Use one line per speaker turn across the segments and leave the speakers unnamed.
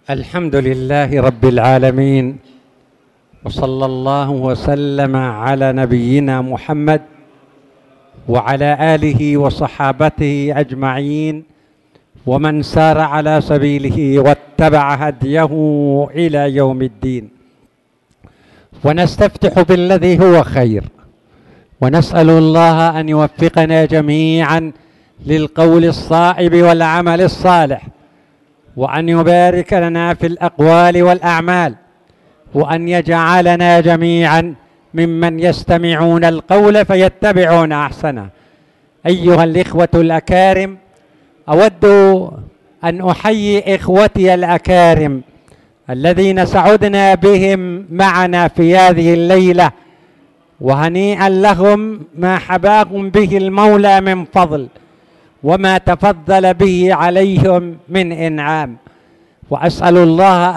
الحمد لله رب العالمين، وصلى الله وسلم على نبينا محمد وعلى آله وصحابته أجمعين، ومن سار على سبيله واتبع هديه إلى يوم الدين. ونستفتح بالذي هو خير، ونسأل الله أن يوفقنا جميعا للقول الصائب والعمل الصالح، وأن يبارك لنا في الأقوال والأعمال، وأن يجعلنا جميعا ممن يستمعون القول فيتبعون أحسنه. أيها الإخوة الأكارم، أود أن أحيي إخوتي الأكارم الذين سعدنا بهم معنا في هذه الليلة، وهنيئا لهم ما حباهم به المولى من فضل، وما تفضل به عليهم من إنعام. وأسأل الله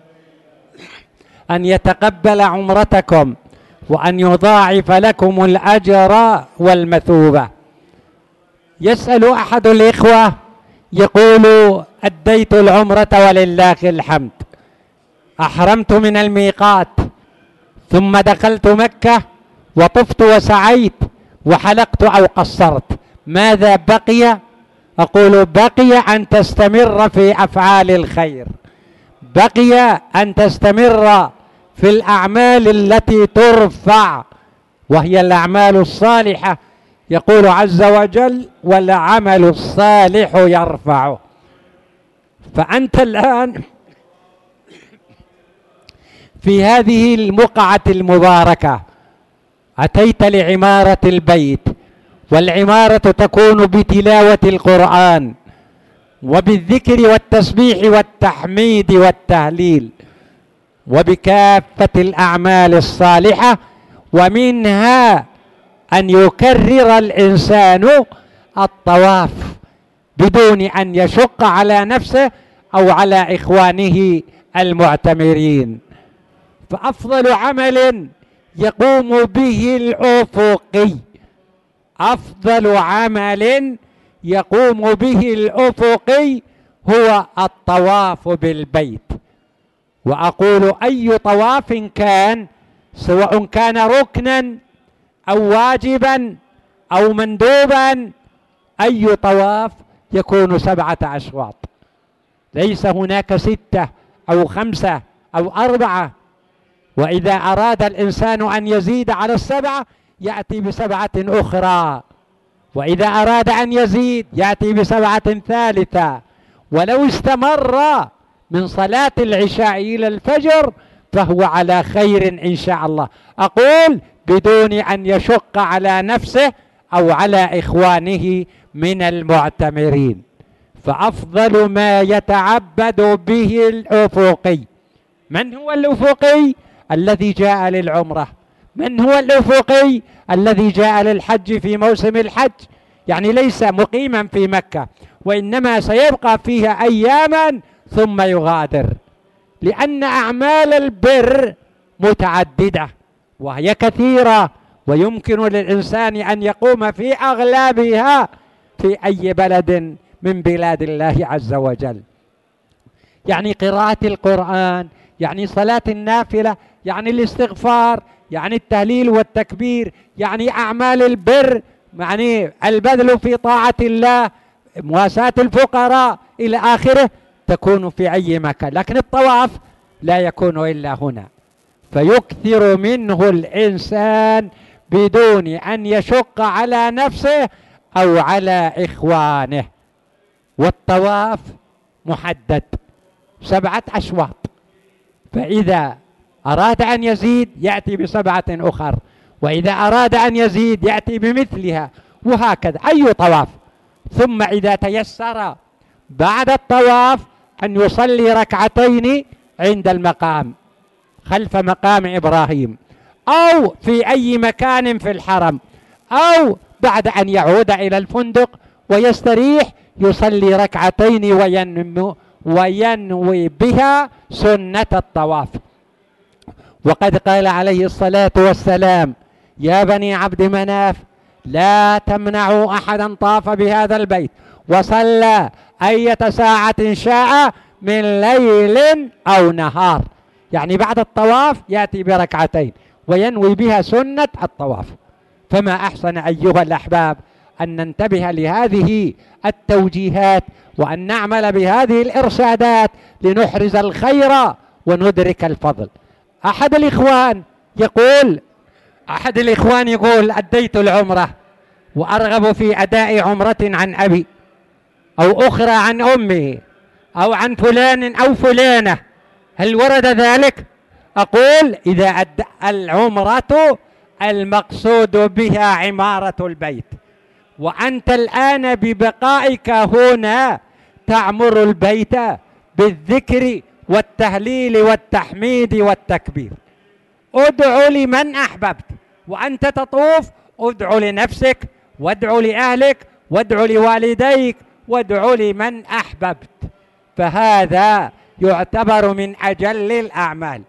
أن يتقبل عمرتكم، وأن يضاعف لكم الأجر والمثوبة. يسأل أحد الإخوة يقول: أديت العمرة ولله الحمد، أحرمت من الميقات، ثم دخلت مكة وطفت وسعيت وحلقت أو قصرت، ماذا بقي؟ أقول: بقي أن تستمر في أفعال الخير، بقي أن تستمر في الأعمال التي ترفع، وهي الأعمال الصالحة. يقول عز وجل: والعمل الصالح يرفعه. فأنت الآن في هذه البقعة المباركة أتيت لعمارة البيت، والعمارة تكون بتلاوة القرآن وبالذكر والتسبيح والتحميد والتهليل، وبكافة الأعمال الصالحة، ومنها أن يكرر الإنسان الطواف بدون أن يشق على نفسه أو على إخوانه المعتمرين. فأفضل عمل يقوم به الأفقي، أفضل عمل يقوم به الأفقي هو الطواف بالبيت. وأقول: أي طواف كان، سواء كان ركنا أو واجبا أو مندوبا، أي طواف يكون 7 أشواط، ليس هناك 6 أو 5 أو 4. وإذا أراد الإنسان أن يزيد على 7 يأتي ب7 أخرى، وإذا أراد أن يزيد يأتي ب7 ثالثة. ولو استمر من صلاة العشاء إلى الفجر فهو على خير إن شاء الله، أقول بدون أن يشق على نفسه أو على إخوانه من المعتمرين. فأفضل ما يتعبد به الأفقي. من هو الأفقي؟ الذي جاء للعمرة. من هو الأفقي؟ الذي جاء للحج في موسم الحج، يعني ليس مقيما في مكة، وإنما سيبقى فيها أياما ثم يغادر، لأن أعمال البر متعددة وهي كثيرة، ويمكن للإنسان أن يقوم في أغلبها في أي بلد من بلاد الله عز وجل. يعني قراءة القرآن، يعني صلاة النافلة، يعني الاستغفار، يعني التهليل والتكبير، يعني أعمال البر، يعني البذل في طاعة الله، مواساة الفقراء إلى آخره، تكون في أي مكان. لكن الطواف لا يكون إلا هنا، فيكثر منه الإنسان بدون أن يشق على نفسه أو على إخوانه. والطواف محدد 7 أشواط، فإذا أراد أن يزيد يأتي ب7 أخر، وإذا أراد أن يزيد يأتي بمثلها، وهكذا أي طواف. ثم إذا تيسر بعد الطواف أن يصلي 2 عند المقام خلف مقام إبراهيم، أو في أي مكان في الحرم، أو بعد أن يعود إلى الفندق ويستريح يصلي 2 وينوي بها سنة الطواف. وقد قال عليه الصلاة والسلام: يا بني عبد مناف لا تمنعوا أحدا طاف بهذا البيت وصلى أية ساعة شاء من ليل أو نهار، يعني بعد الطواف يأتي بركعتين وينوي بها سنة الطواف. فما أحسن أيها الأحباب أن ننتبه لهذه التوجيهات وأن نعمل بهذه الإرشادات لنحرز الخير وندرك الفضل. أحد الإخوان يقول أديت العمرة وأرغب في أداء عمرة عن أبي أو أخرى عن أمي أو عن فلان أو فلانة، هل ورد ذلك؟ أقول إذا أدى العمرة المقصود بها عمارة البيت، وأنت الآن ببقائك هنا تعمر البيت بالذكر والتهليل والتحميد والتكبير. ادعو لمن أحببت، وأنت تطوف ادعو لنفسك وادعو لأهلك وادعو لوالديك وادعو لمن أحببت، فهذا يعتبر من أجل الأعمال.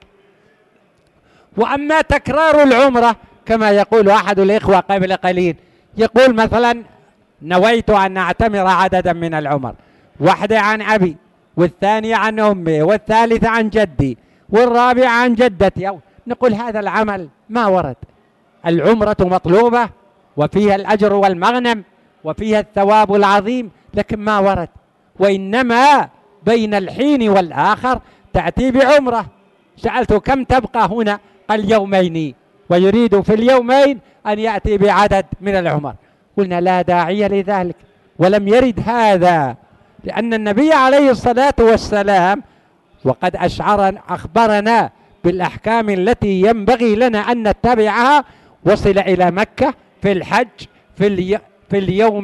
وأما تكرار العمرة كما يقول أحد الإخوة قبل قليل، يقول مثلا نويت أن أعتمر عددا من العمر، واحدة عن أبي والثانية عن أمي والثالثة عن جدي والرابعة عن جدتي، نقول هذا العمل ما ورد. العمرة مطلوبة وفيها الأجر والمغنم وفيها الثواب العظيم، لكن ما ورد. وإنما بين الحين والآخر تأتي بعمرة. سألته كم تبقى هنا؟ قال يومين، ويريد في اليومين أن يأتي بعدد من العمر. قلنا لا داعي لذلك، ولم يرد هذا، لأن النبي عليه الصلاة والسلام وقد أخبرنا بالأحكام التي ينبغي لنا أن نتبعها. وصل إلى مكة في الحج في اليوم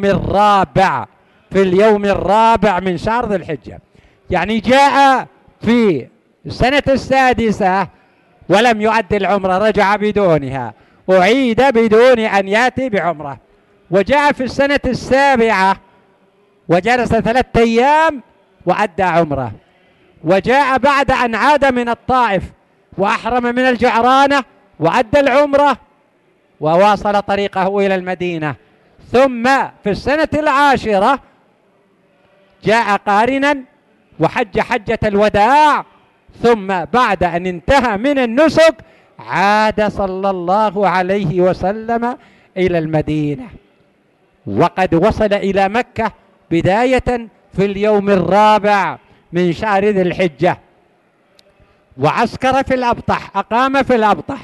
الرابع من شهر ذي الحجة، يعني جاء في السنة السادسة ولم يؤدي العمرة، رجع بدونها، أعيد بدون أن يأتي بعمرة. وجاء في السنة السابعة وجلس 3 أيام وأدى عمرة. وجاء بعد أن عاد من الطائف وأحرم من الجعرانة وأدى العمرة وواصل طريقه إلى المدينة. ثم في السنة العاشرة جاء قارنا وحج حجة الوداع، ثم بعد أن انتهى من النسك عاد صلى الله عليه وسلم إلى المدينة، وقد وصل إلى مكة بداية في اليوم الرابع من شهر ذي الحجة، وعسكر في الأبطح، أقام في الأبطح.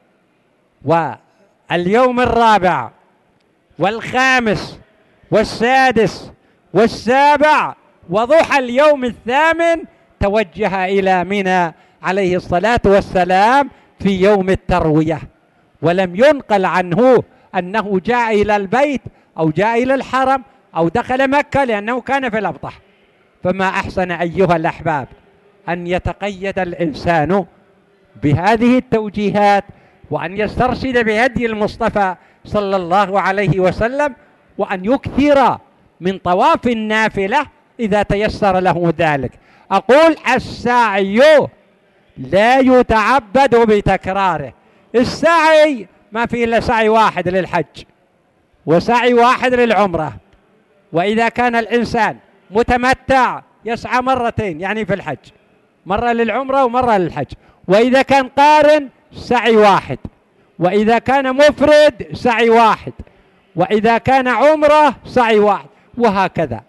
واليوم الرابع والخامس والسادس والسابع وضحى اليوم الثامن توجه إلى منى عليه الصلاة والسلام في يوم التروية. ولم ينقل عنه أنه جاء إلى البيت أو جاء إلى الحرم أو دخل مكة، لأنه كان في الأبطح. فما أحسن أيها الأحباب أن يتقيد الإنسان بهذه التوجيهات، وأن يسترشد بهدي المصطفى صلى الله عليه وسلم، وأن يكثر من طواف النافلة إذا تيسر له ذلك. أقول السعي لا يتعبد بتكراره. السعي ما فيه إلا سعي واحد للحج وسعي واحد للعمرة. وإذا كان الإنسان متمتع يسعى مرتين، يعني في الحج مرة للعمرة ومرة للحج. وإذا كان قارن سعي واحد، وإذا كان مفرد سعي واحد، وإذا كان عمرة سعي واحد، وهكذا.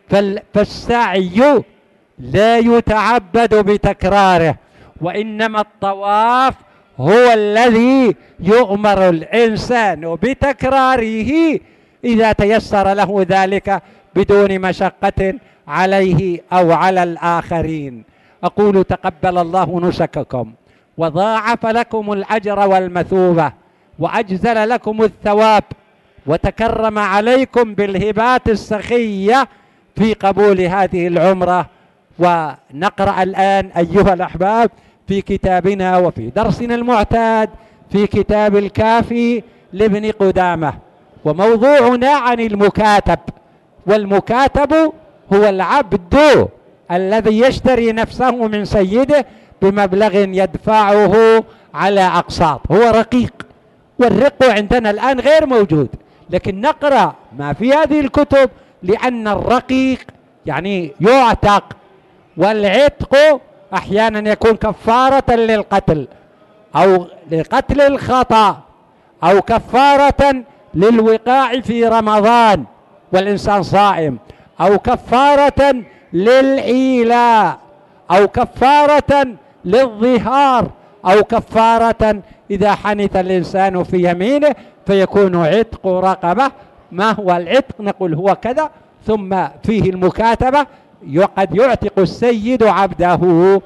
فالسعي لا يتعبد بتكراره، وإنما الطواف هو الذي يؤمر الإنسان بتكراره إذا تيسر له ذلك بدون مشقة عليه أو على الآخرين. أقول تقبل الله نسككم وضاعف لكم الأجر والمثوبة وأجزل لكم الثواب وتكرم عليكم بالهبات السخية في قبول هذه العمرة. ونقرأ الآن أيها الأحباب في كتابنا وفي درسنا المعتاد في كتاب الكافي لابن قدامة، وموضوعنا عن المكاتب. والمكاتب هو العبد الذي يشتري نفسه من سيده بمبلغ يدفعه على أقساط، هو رقيق. والرق عندنا الآن غير موجود، لكن نقرأ ما في هذه الكتب، لأن الرقيق يعني يعتق والعتق أحيانا يكون كفارة للقتل أو لقتل الخطأ أو كفارة للوقاع في رمضان والإنسان صائم، أو كفارة للإيلاء، أو كفارة للظهار، أو كفارة إذا حنث الإنسان في يمينه فيكون عتق رقبة. ما هو العتق؟ نقول هو كذا، ثم فيه المكاتبة، قد يعتق السيد عبده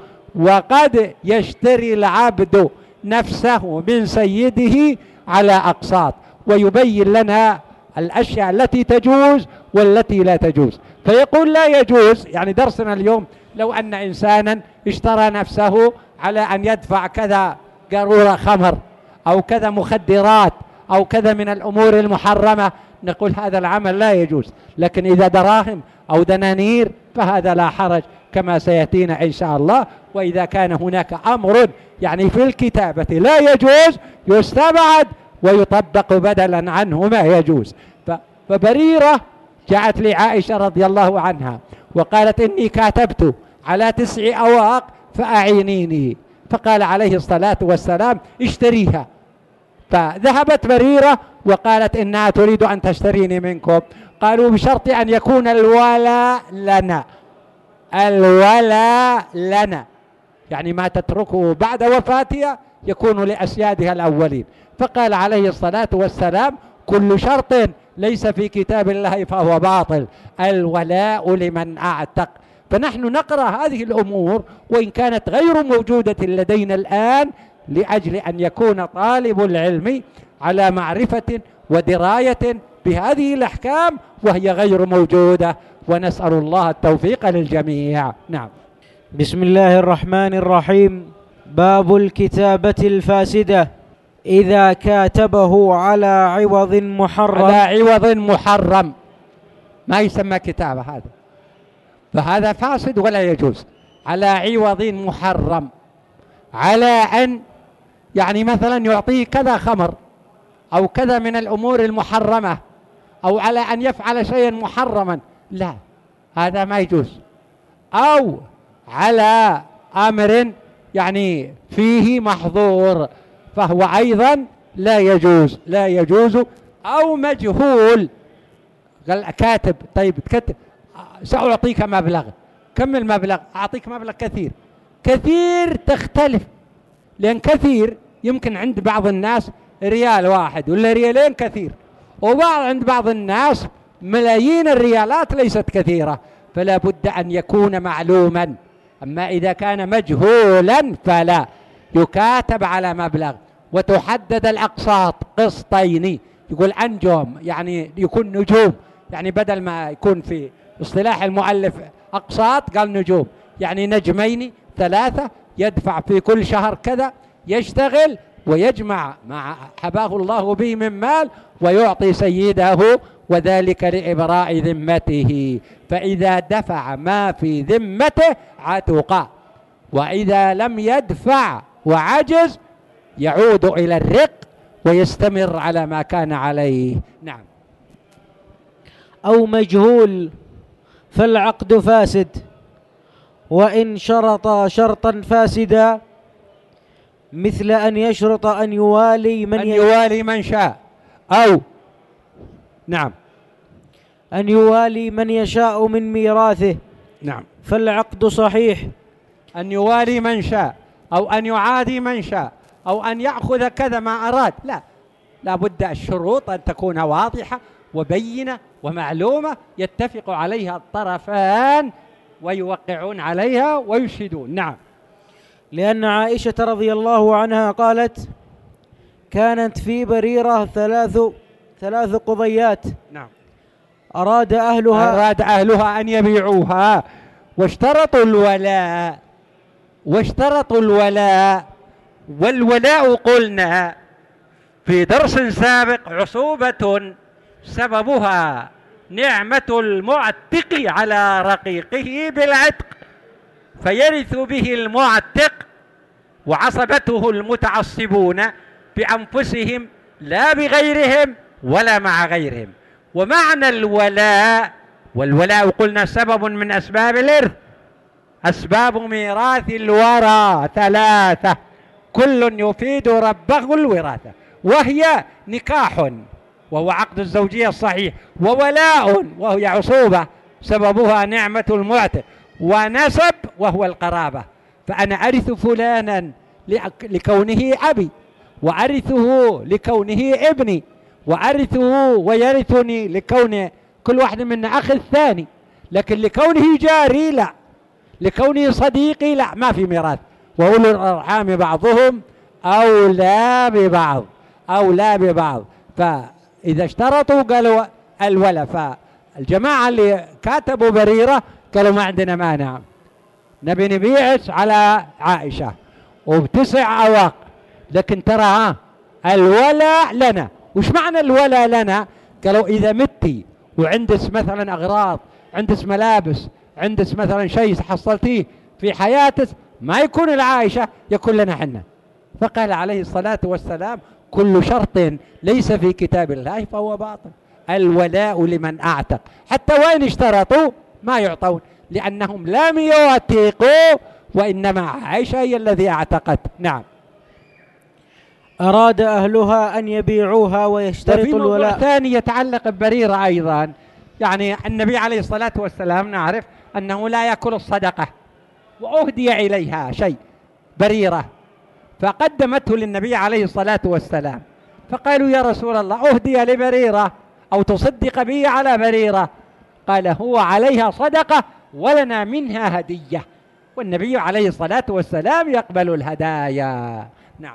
وقد يشتري العبد نفسه من سيده على أقساط، ويبين لنا الأشياء التي تجوز والتي لا تجوز. فيقول لا يجوز، يعني درسنا اليوم لو أن إنسانا اشترى نفسه على أن يدفع كذا قارورة خمر أو كذا مخدرات أو كذا من الأمور المحرمة، نقول هذا العمل لا يجوز. لكن إذا دراهم أو دنانير فهذا لا حرج كما سيأتينا إن شاء الله. وإذا كان هناك أمر يعني في الكتابة لا يجوز يستبعد ويطبق بدلا عنه ما يجوز. فبريرة جاءت لعائشة رضي الله عنها وقالت إني كاتبت على 9 أواق فأعينيني، فقال عليه الصلاة والسلام اشتريها. فذهبت بريرة وقالت إنها تريد أن تشتريني منكم. قالوا بشرط أن يكون الولاء لنا، الولاء لنا، يعني ما تتركه بعد وفاتها يكون لأسيادها الأولين. فقال عليه الصلاة والسلام كل شرط ليس في كتاب الله فهو باطل، الولاء لمن أعتق. فنحن نقرأ هذه الأمور وإن كانت غير موجودة لدينا الآن، لأجل أن يكون طالب العلم على معرفة ودراية بهذه الأحكام وهي غير موجودة، ونسأل الله التوفيق للجميع. نعم.
بسم الله الرحمن الرحيم. باب الكتابة الفاسدة إذا كاتبه على عوض محرم.
على عوض محرم ما يسمى كتابة هذا، فهذا فاسد ولا يجوز. على عوض محرم، على أن يعني مثلا يعطيه كذا خمر أو كذا من الأمور المحرمة، أو على أن يفعل شيئا محرما، لا هذا ما يجوز. أو على أمر يعني فيه محظور فهو أيضا لا يجوز، لا يجوز. أو مجهول، قال كاتب طيب تكتب سأعطيك مبلغ، كم المبلغ؟ أعطيك مبلغ كثير. كثير تختلف، لأن كثير يمكن عند بعض الناس ريال واحد ولا ريالين كثير، عند بعض الناس ملايين الريالات ليست كثيرة، فلا بد أن يكون معلوما. أما إذا كان مجهولا فلا، يكاتب على مبلغ وتحدد الأقساط قسطين، يقول أنجم يعني يكون نجوم، يعني بدل ما يكون في اصطلاح المؤلف أقساط قال نجوم، يعني نجمين 3 يدفع في كل شهر كذا، يشتغل ويجمع مع حباه الله به من مال ويعطي سيده، وذلك لإبراء ذمته. فإذا دفع ما في ذمته عتق، وإذا لم يدفع وعجز يعود إلى الرق ويستمر على ما كان عليه. نعم.
أو مجهول فالعقد فاسد، وإن شرط شرطا فاسدا مثل أن يشرط أن يوالي من
شاء، أو نعم
أن يوالي من يشاء من ميراثه.
نعم.
فالعقد صحيح.
أن يوالي من شاء أو أن يعادي من شاء أو أن يأخذ كذا ما أراد، لا بد الشروط أن تكون واضحة وبينة ومعلومة يتفق عليها الطرفان ويوقعون عليها ويشهدون. نعم.
لأن عائشة رضي الله عنها قالت كانت في بريرة ثلاث قضيات.
نعم.
أراد
أهلها أن يبيعوها واشترطوا الولاء، والولاء قلنا في درس سابق عصوبة سببها نعمة المعتق على رقيقه بالعتق، فيرث به المعتق وعصبته المتعصبون بأنفسهم لا بغيرهم ولا مع غيرهم. ومعنى الولاء، والولاء قلنا سبب من أسباب الإرث، أسباب ميراث الورى ثلاثة كل يفيد ربه الوراثة، وهي نكاح وهو عقد الزوجية الصحيح، وولاء وهي عصوبة سببها نعمة المعتق، ونسب وهو القرابة. فأنا أرث فلانا لكونه أبي، وأرثه لكونه ابني، وأرثه ويرثني لكون كل واحد منا أخ الثاني، لكن لكونه جاري لا، لكونه صديقي لا، ما في ميراث. وأولو الأرحام بعضهم أولى ببعض، أولى ببعض. فإذا اشترطوا قالوا الولا، فالجماعة اللي كاتبوا بريرة قالوا ما عندنا مانع، نبي نبيعش على عائشة وبتسع أواق، لكن ترى الولا لنا. وش معنى الولا لنا؟ قالوا إذا متي وعندس مثلا أغراض، عندس ملابس، عندس مثلا شيء حصلتيه في حياتك، ما يكون العائشة، يكون لنا حنا. فقال عليه الصلاة والسلام كل شرط ليس في كتاب الله فهو باطل، الولاء لمن أعتق، حتى وإن اشترطوا ما يعطون، لأنهم لم يوثقوا، وإنما عائشة هي الذي اعتقت. نعم.
أراد أهلها أن يبيعوها ويشترطوا الولاء.
ثاني يتعلق ببريرة أيضا، يعني النبي عليه الصلاة والسلام نعرف أنه لا يأكل الصدقة، وأهدي إليها شيء بريرة، فقدمته للنبي عليه الصلاة والسلام، فقالوا يا رسول الله أهدي لبريرة أو تصدق به على بريرة، قال هو عليها صدقة ولنا منها هدية، والنبي عليه الصلاة والسلام يقبل الهدايا. نعم.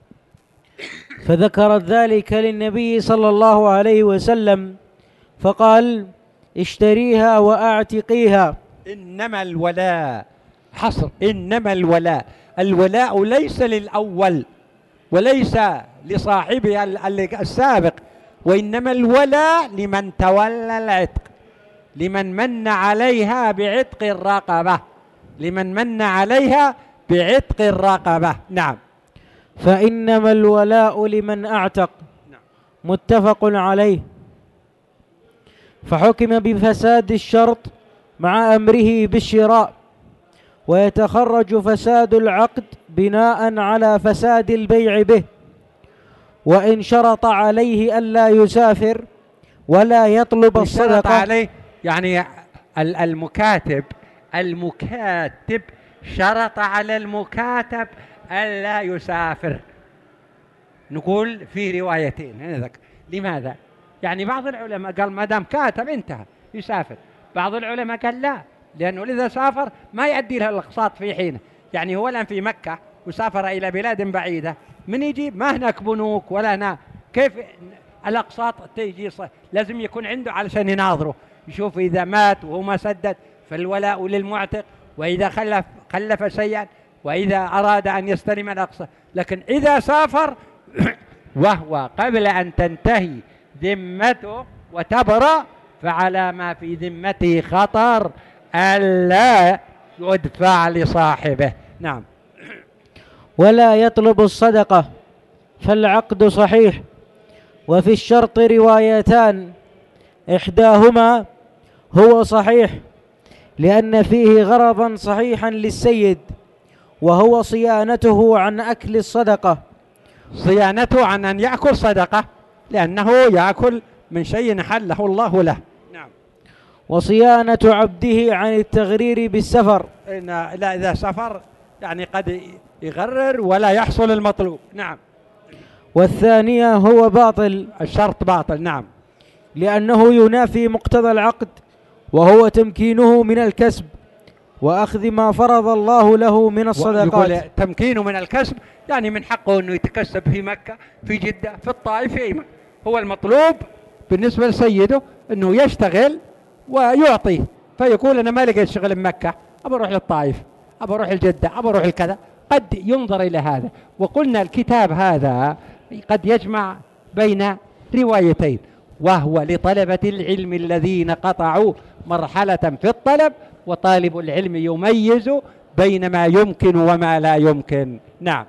فذكرت ذلك للنبي صلى الله عليه وسلم فقال اشتريها وأعتقيها.
إنما الولاء حصر، إنما الولاء، الولاء ليس للأول وليس لصاحبه السابق، وإنما الولاء لمن تولى العتق، لمن من عليها بعتق الرقبة، لمن من عليها بعتق الرقبة. نعم.
فإنما الولاء لمن أعتق. متفق عليه. فحكم بفساد الشرط مع أمره بالشراء، ويتخرج فساد العقد بناء على فساد البيع به. وإن شرط عليه ألا يسافر ولا يطلب الصدقة،
شرط عليه يعني المكاتب شرط على المكاتب ألا يسافر. نقول في روايتين، لماذا؟ يعني بعض العلماء قال ما دام كاتب انتهى يسافر، بعض العلماء قال لا، لأنه إذا سافر ما يؤدي له الأقساط في حينه. يعني هو الآن في مكة وسافر إلى بلاد بعيدة، من يجي ما هناك بنوك ولا هنا، كيف الأقساط تيجي؟ لازم يكون عنده علشان يناظره، يشوف إذا مات وهو ما سدد فالولاء للمعتق، وإذا خلف شيئا، وإذا أراد أن يستلم الأقساط. لكن إذا سافر وهو قبل أن تنتهي ذمته وتبرأ، فعلى ما في ذمته خطر ألا يدفع لصاحبه. نعم.
ولا يطلب الصدقة، فالعقد صحيح. وفي الشرط روايتان، إحداهما هو صحيح لأن فيه غرضا صحيحا للسيد، وهو صيانته عن أكل الصدقة،
صيانته عن أن يأكل صدقة، لأنه يأكل من شيء حله الله له. نعم.
وصيانة عبده عن التغرير بالسفر،
لا إذا سفر يعني قد يغرر ولا يحصل المطلوب. نعم.
والثانية هو باطل،
الشرط باطل. نعم.
لأنه ينافي مقتضى العقد، وهو تمكينه من الكسب وأخذ ما فرض الله له من الصدقات.
تمكينه من الكسب يعني من حقه أنه يتكسب في مكة، في جدة، في الطائف، في أي. هو المطلوب بالنسبة لسيده أنه يشتغل ويعطيه، فيقول أنا ما لقيت شغل بمكة، أبى أروح للطائف، أبى أروح الجدة، أبى أروح الكذا. قد ينظر إلى هذا. وقلنا الكتاب هذا قد يجمع بين روايتين، وهو لطلبة العلم الذين قطعوا مرحلة في الطلب، وطالب العلم يميز بين ما يمكن وما لا يمكن. نعم.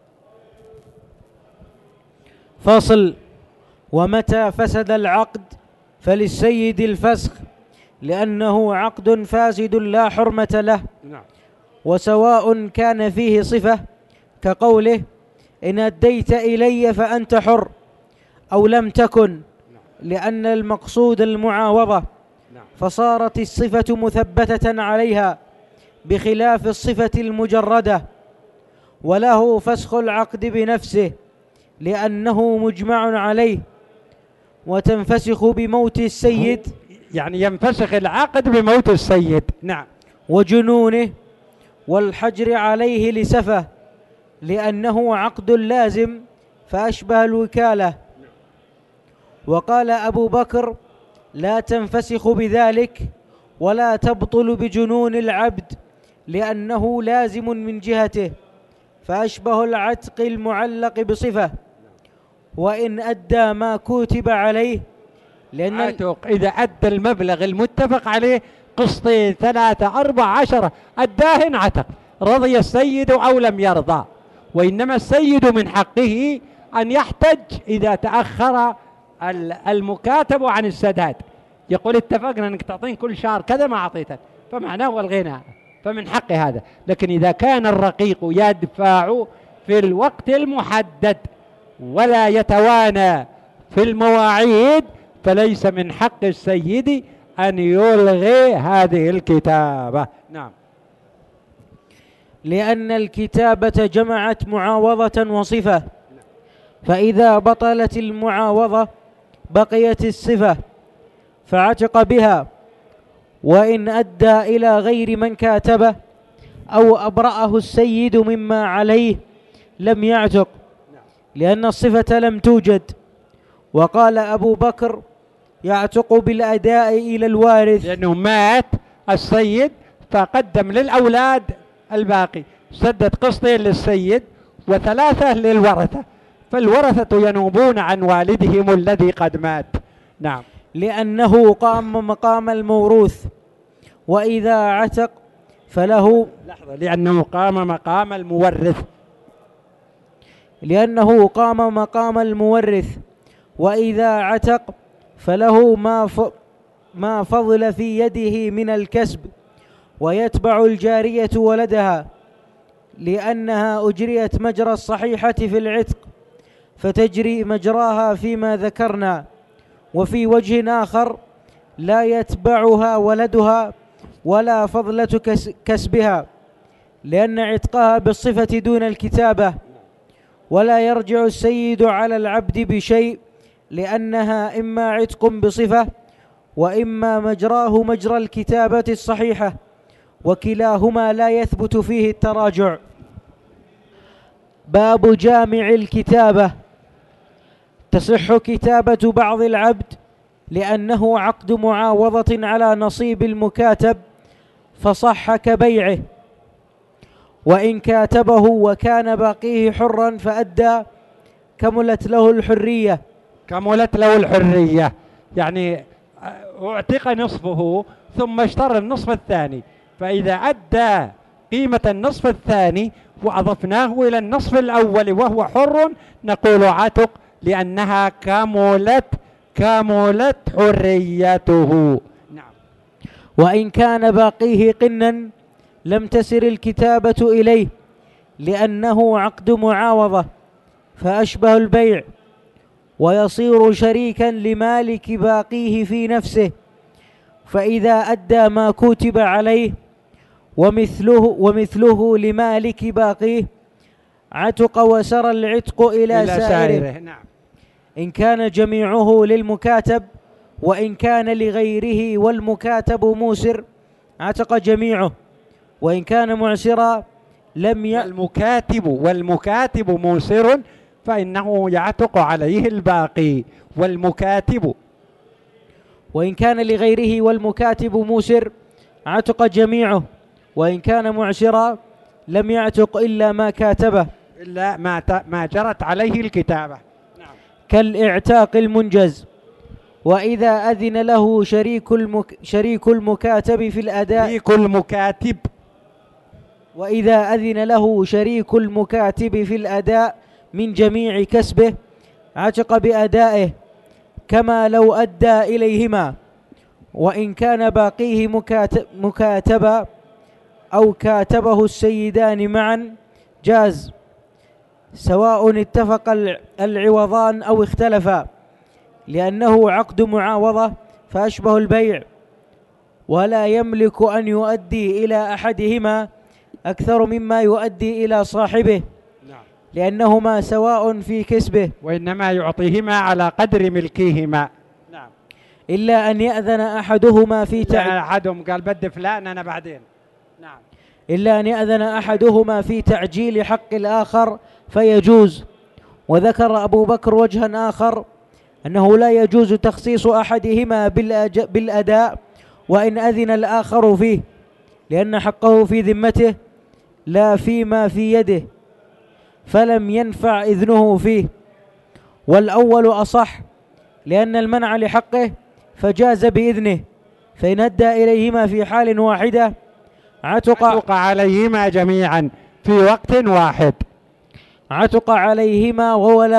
فصل. ومتى فسد العقد فللسيد الفسخ، لأنه عقد فاسد لا حرمة له.
نعم.
وسواء كان فيه صفة كقوله إن أديت إلي فأنت حر، أو لم تكن، لأن المقصود المعاوضة، فصارت الصفة مثبتة عليها بخلاف الصفة المجردة. وله فسخ العقد بنفسه لأنه مجمع عليه، وتنفسخ بموت السيد،
يعني ينفسخ العقد بموت السيد. نعم.
وجنونه، والحجر عليه لسفه لأنه عقد لازم فأشبه الوكالة. وقال أبو بكر لا تنفسخ بذلك ولا تبطل بجنون العبد لأنه لازم من جهته فأشبه العتق المعلق بصفة، وإن أدى ما كتب عليه، لأن
عتق إذا أدى المبلغ المتفق عليه، قسطين 3 4 10 أداه عتق، رضي السيد أو لم يرضى. وإنما السيد من حقه أن يحتج إذا تأخر المكاتب عن السداد، يقول اتفقنا أنك تعطين كل شهر كذا ما أعطيتك، فمعناه هو الغنى، فمن حق هذا. لكن إذا كان الرقيق يدفع في الوقت المحدد ولا يتوانى في المواعيد، فليس من حق السيد أن يلغي هذه الكتابة. نعم.
لأن الكتابة جمعت معاوضة وصفة، فإذا بطلت المعاوضة بقيت الصفة فعتق بها، وإن أدى إلى غير من كاتبه أو أبرأه السيد مما عليه لم يعتق، لأن الصفة لم توجد. وقال أبو بكر يعتق بالأداء إلى الوارث،
لأنه مات السيد فقدم للأولاد الباقي، سدد قسطين للسيد و3 للورثة، فالورثة ينوبون عن والدهم الذي قد مات. نعم.
لأنه قام مقام الموروث، وإذا عتق فله،
لأنه قام مقام المورث،
لأنه قام مقام المورث، وإذا عتق فله ما فضل في يده من الكسب، ويتبع الجارية ولدها لأنها أجريت مجرى الصحيحة في العتق، فتجري مجراها فيما ذكرنا. وفي وجه آخر لا يتبعها ولدها ولا فضلة كسبها، لأن عتقها بالصفة دون الكتابة، ولا يرجع السيد على العبد بشيء، لأنها إما عتق بصفة وإما مجراه مجرى الكتابة الصحيحة، وكلاهما لا يثبت فيه التراجع. باب جامع الكتابة. تصح كتابة بعض العبد لأنه عقد معاوضة على نصيب المكاتب، فصح كبيعه، وإن كاتبه وكان باقيه حرا فأدى كملت له الحرية.
كملت له الحرية يعني اعتق نصفه ثم اشترى النصف الثاني، فإذا أدى قيمة النصف الثاني وأضفناه إلى النصف الأول وهو حر نقول عتق، لأنها كملت حريته. نعم.
وإن كان باقيه قنا لم تسر الكتابة إليه، لأنه عقد معاوضة فأشبه البيع، ويصير شريكا لمالك باقيه في نفسه، فإذا أدى ما كتب عليه ومثله لمالك باقيه عتق وسر العتق إلى سائره.
نعم.
إن كان جميعه للمكاتب، وإن كان لغيره والمكاتب موسر عتق جميعه، وإن كان معسرا
والمكاتب موسر فإنه يعتق عليه الباقي والمكاتب.
وإن كان لغيره والمكاتب موسر عتق جميعه، وإن كان معسرا لم يعتق إلا ما كاتبه،
إلا ما جرت عليه الكتابة. نعم.
كالاعتاق المنجز. وإذا أذن له شريك المكاتب في الأداء، وإذا أذن له شريك المكاتب في الأداء من جميع كسبه عتق بأدائه كما لو أدى إليهما، وإن كان باقيه مكاتبا أو كاتبه السيدان معا جاز، سواء اتفق العوضان أو اختلفا، لأنه عقد معاوضة فأشبه البيع، ولا يملك أن يؤدي إلى أحدهما أكثر مما يؤدي إلى صاحبه، لأنهما سواء في كسبه،
وإنما يعطيهما على قدر ملكهما. نعم.
إلا أن يأذن أحدهما في
أحدهم قال بدي فلان أنا بعدين. نعم.
إلا أن يأذن أحدهما في تعجيل حق الآخر فيجوز. وذكر أبو بكر وجها آخر أنه لا يجوز تخصيص أحدهما بالأداء وإن أذن الآخر فيه، لأن حقه في ذمته لا فيما في يده، فلم ينفع إذنه فيه. والأول أصح، لأن المنع لحقه فجاز بإذنه، فإن أدى إليهما في حال واحدة عتق
عليهما جميعا في وقت واحد،
عتق عليهما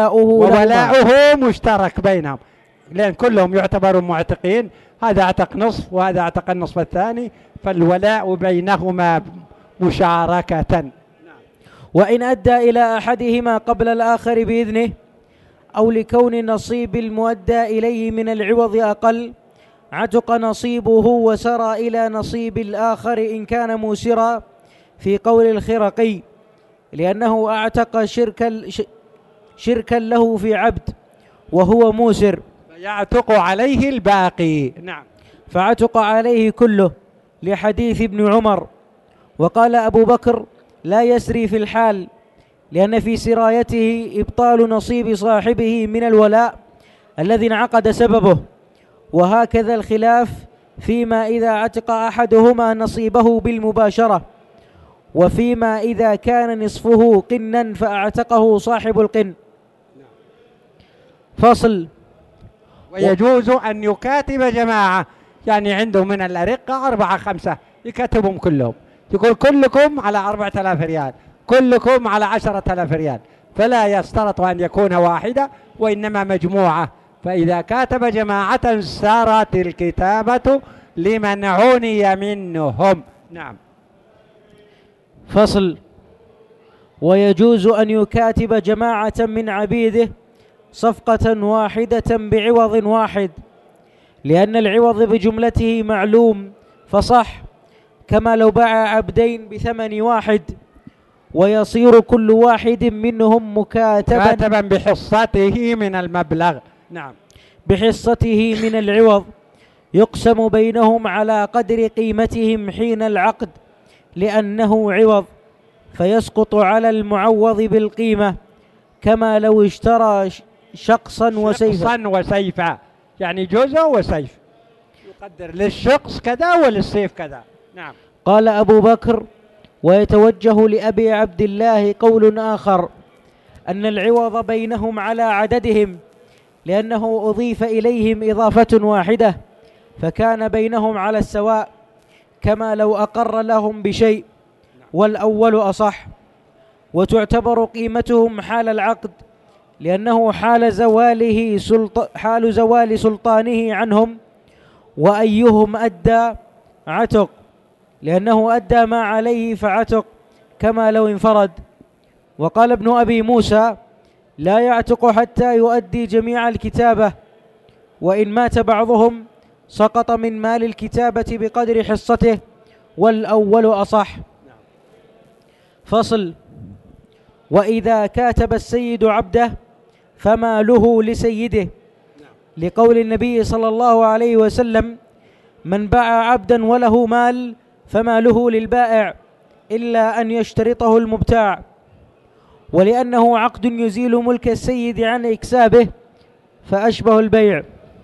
وولاؤه
مشترك بينهم، لأن كلهم يعتبرون معتقين، هذا اعتق نصف وهذا اعتق النصف الثاني، فالولاء بينهما مشاركة.
وإن أدى إلى أحدهما قبل الآخر بإذنه، أو لكون نصيب المؤدى إليه من العوض أقل، عتق نصيبه وسرى إلى نصيب الآخر إن كان موسرا، في قول الخرقي، لأنه أعتق شركا له في عبد وهو موسر،
يعتق عليه الباقي. نعم.
فعتق عليه كله، لحديث ابن عمر. وقال أبو بكر لا يسري في الحال، لأن في سرايته إبطال نصيب صاحبه من الولاء الذي انعقد سببه. وهكذا الخلاف فيما إذا عتق أحدهما نصيبه بالمباشرة، وفيما إذا كان نصفه قنا فأعتقه صاحب القن. فصل.
ويجوز أن يكاتب جماعة، يعني عنده من الأرقة 4 5 يكتبهم كلهم، يقول كلكم على 4000 ريال، كلكم على 10,000 ريال، فلا يشترط أن يكون واحدة وإنما مجموعة. فإذا كاتب جماعة سارت الكتابة لمن عني منهم. نعم.
فصل. ويجوز أن يكاتب جماعة من عبيده صفقة واحدة بعوض واحد، لأن العوض بجملته معلوم فصح، كما لو باع عبدين بثمن واحد، ويصير كل واحد منهم مكاتبا
بحصته من المبلغ. نعم.
بحصته من العوض، يقسم بينهم على قدر قيمتهم حين العقد، لأنه عوض، فيسقط على المعوض بالقيمة، كما لو اشترى شقصا
وسيفا، يعني جزء وسيف، يقدر للشقص كذا وللسيف كذا. نعم.
قال أبو بكر: ويتوجه لأبي عبد الله قول آخر، أن العوض بينهم على عددهم، لأنه أضيف إليهم إضافة واحدة، فكان بينهم على السواء، كما لو أقر لهم بشيء، والأول أصح. وتعتبر قيمتهم حال العقد، لأنه حال زوال سلطانه عنهم، وأيهم أدى عتق، لأنه أدى ما عليه فعتق، كما لو انفرد. وقال ابن أبي موسى: لا يعتق حتى يؤدي جميع الكتابة، وإن مات بعضهم سقط من مال الكتابة بقدر حصته، والأول أصح. فصل. وإذا كاتب السيد عبده فماله لسيده، لقول النبي صلى الله عليه وسلم: من باع عبدا وله مال فماله للبائع، إلا أن يشترطه المبتاع، ولأنه عقد يزيل ملك السيد عن إكسابه فأشبه البيع.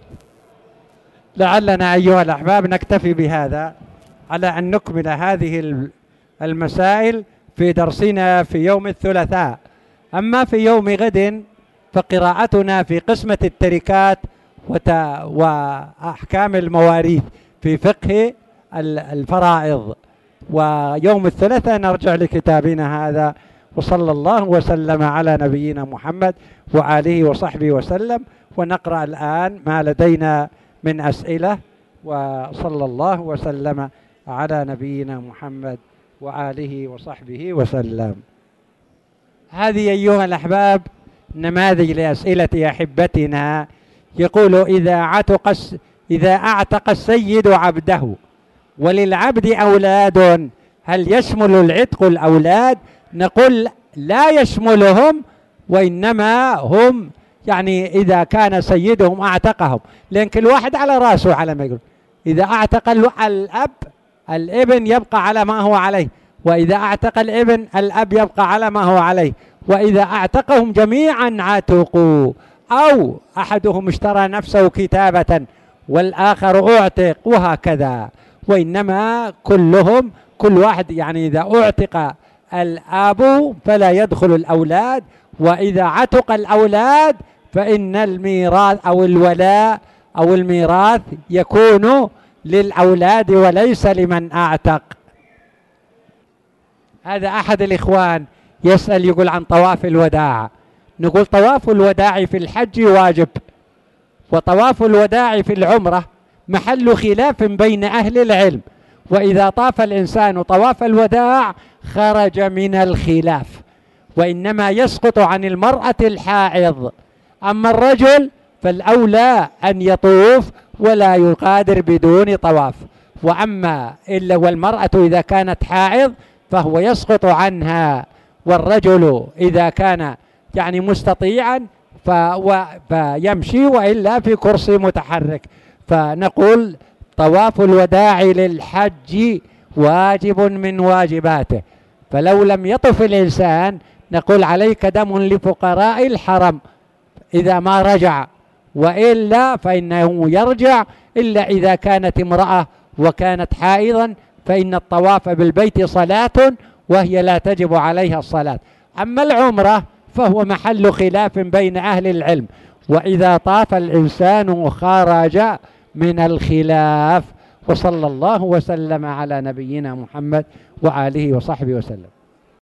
لعلنا أيها الأحباب نكتفي بهذا على أن نكمل هذه المسائل في درسنا في يوم الثلاثاء. أما في يوم غد فقراءتنا في قسمة التركات وأحكام المواريث في فقه الفرائض، ويوم الثلاثاء نرجع لكتابنا هذا. وصلى الله وسلم على نبينا محمد وآله وصحبه وسلم. ونقرأ الآن ما لدينا من أسئلة. وصلى الله وسلم على نبينا محمد وآله وصحبه وسلم. هذه أيها الأحباب نماذج لأسئلة أحبتنا. يقول إذا أعتق السيد عبده وللعبد أولاد هل يشمل العتق الأولاد؟ نقول لا يشملهم، وإنما هم يعني إذا كان سيدهم أعتقهم، لأن كل واحد على رأسه على ما يقول. إذا أعتق الأب الابن يبقى على ما هو عليه، وإذا أعتق الابن الأب يبقى على ما هو عليه، وإذا أعتقهم جميعا عتقوا، أو أحدهم اشترى نفسه كتابة والآخر أعتق وهكذا. وإنما كل واحد يعني إذا أعتق الأب فلا يدخل الأولاد، وإذا عتق الأولاد فإن الميراث أو الولاء أو الميراث يكون للأولاد وليس لمن أعتق. هذا أحد الإخوان يسأل يقول عن طواف الوداع. نقول طواف الوداع في الحج واجب، وطواف الوداع في العمرة محل خلاف بين أهل العلم، وإذا طاف الإنسان طواف الوداع خرج من الخلاف، وإنما يسقط عن المرأة الحائض. أما الرجل فالأولى أن يطوف ولا يغادر بدون طواف، وأما إلا والمرأة إذا كانت حائض فهو يسقط عنها، والرجل إذا كان يعني مستطيعا فيمشي، وإلا في كرسي متحرك. فنقول طواف الوداع للحج واجب من واجباته، فلو لم يطف الإنسان نقول عليك دم لفقراء الحرم إذا ما رجع، وإلا فإنه يرجع، إلا إذا كانت امرأة وكانت حائضا فإن الطواف بالبيت صلاة وهي لا تجب عليها الصلاة. أما العمرة فهو محل خلاف بين أهل العلم، وإذا طاف الإنسان خرج من الخلاف. وصلى الله وسلم على نبينا محمد وآله وصحبه وسلم.